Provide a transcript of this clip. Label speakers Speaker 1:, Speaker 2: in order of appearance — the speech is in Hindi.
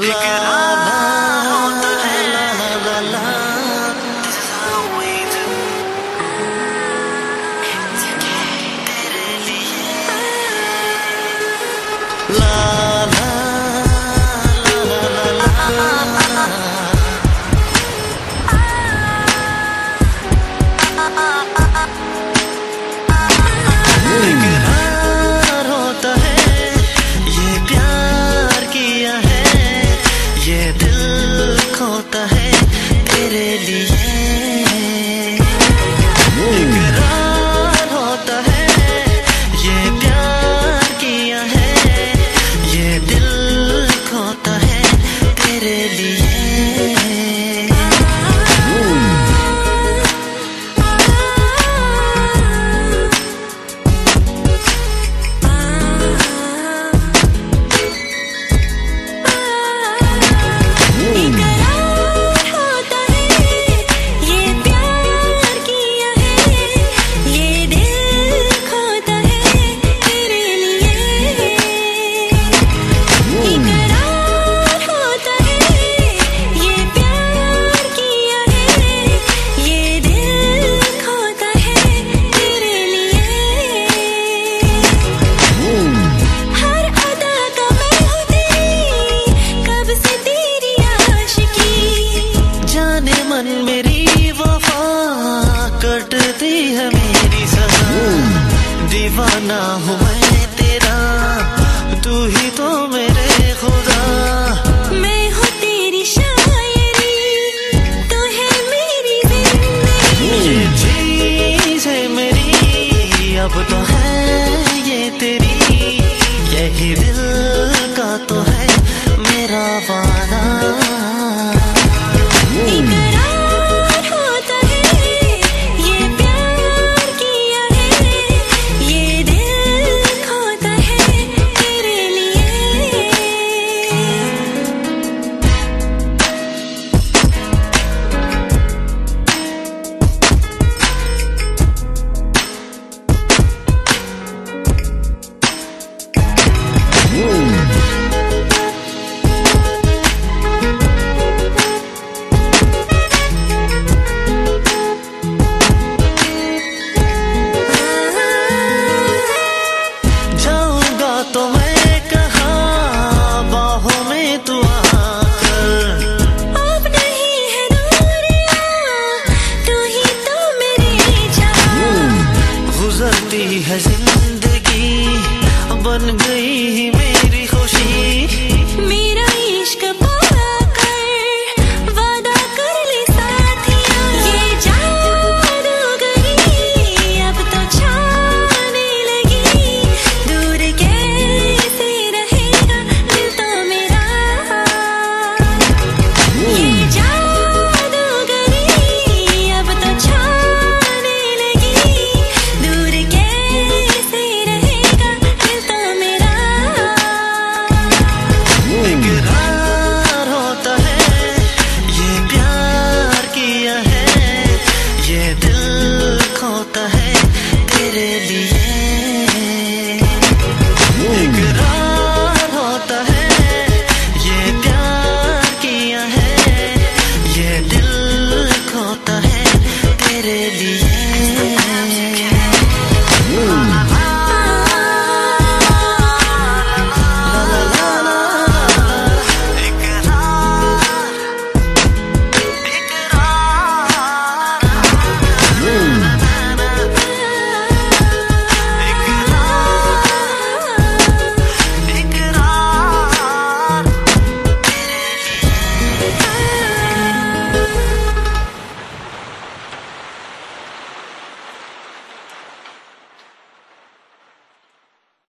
Speaker 1: इकरार होता है, ये प्यार किया है, ये दिल खोता है तेरे लिए। इकरार होता है, ये प्यार किया है, ये दिल खोता है तेरे लिए। मन मेरी वफा कटती है मेरी सजा, दीवाना हूँ मैं तेरा, तू ही तो मेरे खुदा।
Speaker 2: मैं हूँ तेरी शायरी, तू है मेरी जिंदगी।
Speaker 1: ये चीज़ है मेरी, अब तो है ये तेरी, यही दिल का तो है मेरा वादा।
Speaker 2: इकरार होता है, ये प्यार किया है, ये दिल खोता है तेरे लिए।
Speaker 1: तो मैं कहाँ बाहों में तू आकर,
Speaker 2: अब नहीं है दूरियां, तू ही तो मेरी जान।
Speaker 1: गुजरती है जिंदगी बन गई मेरी